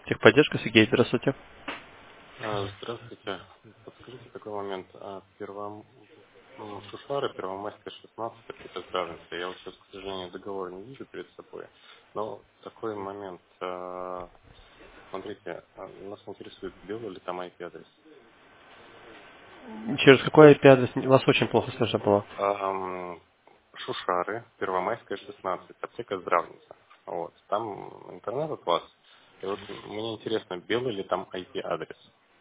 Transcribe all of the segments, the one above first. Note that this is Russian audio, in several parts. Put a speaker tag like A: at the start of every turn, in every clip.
A: Техподдержка, Сергей, здравствуйте.
B: Здравствуйте. Подскажите такой момент. Шушары, Первомайская, 16, аптека Здравница. Я вот сейчас, к сожалению, договор не вижу перед собой. Но такой момент. Смотрите, нас интересует, белый ли там IP-адрес.
A: Через какой IP-адрес? Вас очень плохо слышно было.
B: Шушары, Первомайская, 16, аптека Здравница. Вот. Там интернет от вас. И вот мне интересно, белый ли там IP-адрес.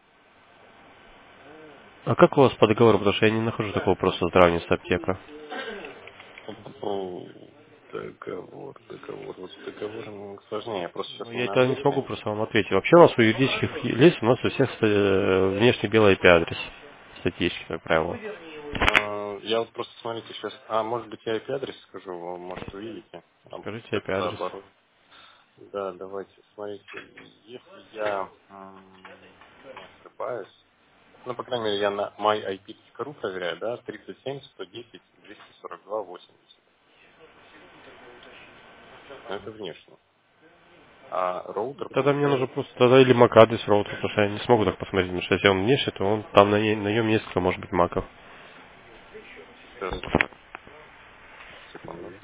A: А как у вас по договору? Потому что я не нахожу такого просто здравница аптека.
B: О, договор. Вот с договором сложнее. Я просто
A: Ну,
B: сейчас не
A: я
B: на
A: это не смогу
B: работе.
A: просто вам ответить. Вообще у нас у юридических лиц, у нас у всех внешний белый IP-адрес. Статистически, как правило.
B: Я вот просто, смотрите, сейчас... может быть, я IP-адрес скажу, вы, может, увидите.
A: Скажите
B: Как
A: IP-адрес.
B: наоборот. Да, давайте, смотрите. Если я не ошибаюсь, ну, по крайней мере, я на myip.ru проверяю, да, 37 110 242 80. Но это внешне. А роутер
A: Тогда мне нужно
B: получается...
A: просто тогда или MAC-адрес роутер, потому что я не смогу так посмотреть, потому что если он внешний, то он там на нем несколько, может быть, маков.
B: Сейчас, секунду.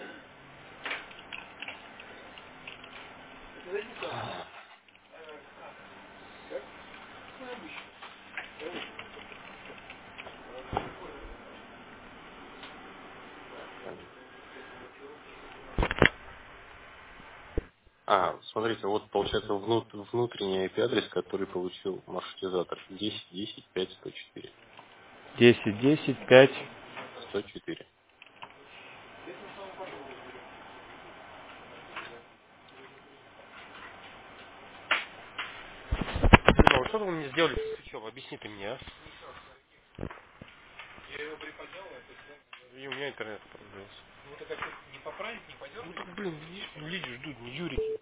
B: Смотрите, вот получается внутренний IP-адрес, который получил маршрутизатор. 10.10.5.104.
A: 10, 10, 5.
B: 104.
A: Ну, что вы мне сделали со свечом? Объясни ты мне, а? И у меня интернет остановился. Ну так, блин, видишь, люди ждут, не Юрики.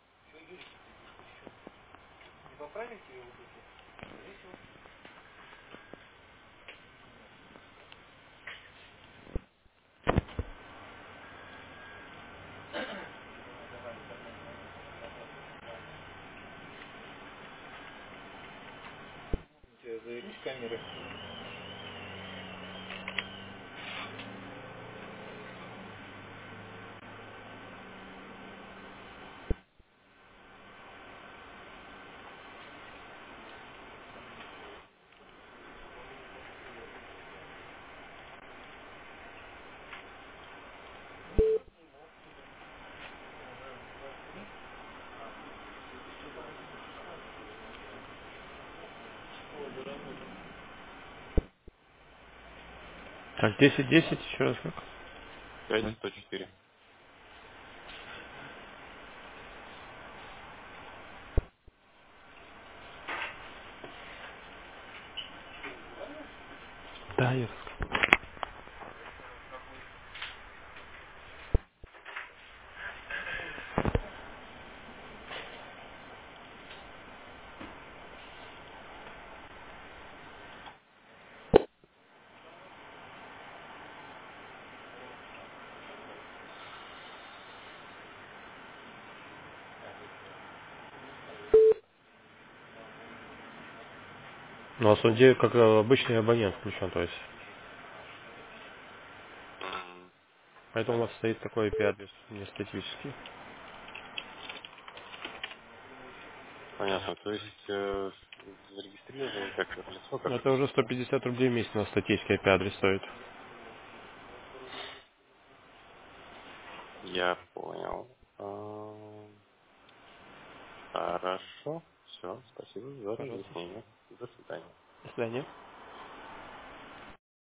A: Так, 10, 10, еще раз как?
B: 5.104.
A: Да, я. Ну, а он где, как обычный абонент включен, то есть. Поэтому у вас
B: Понятно.
A: стоит такой IP-адрес, не специфический.
B: Понятно. То есть зарегистрирование как юрлицо,
A: Ну,
B: как
A: это уже
B: да?
A: 150 рублей в месяц на статический IP-адрес стоит.
B: Я понял. Хорошо. Все. Спасибо за
A: Пожалуйста.
B: разъяснение. До свидания.
A: До свидания.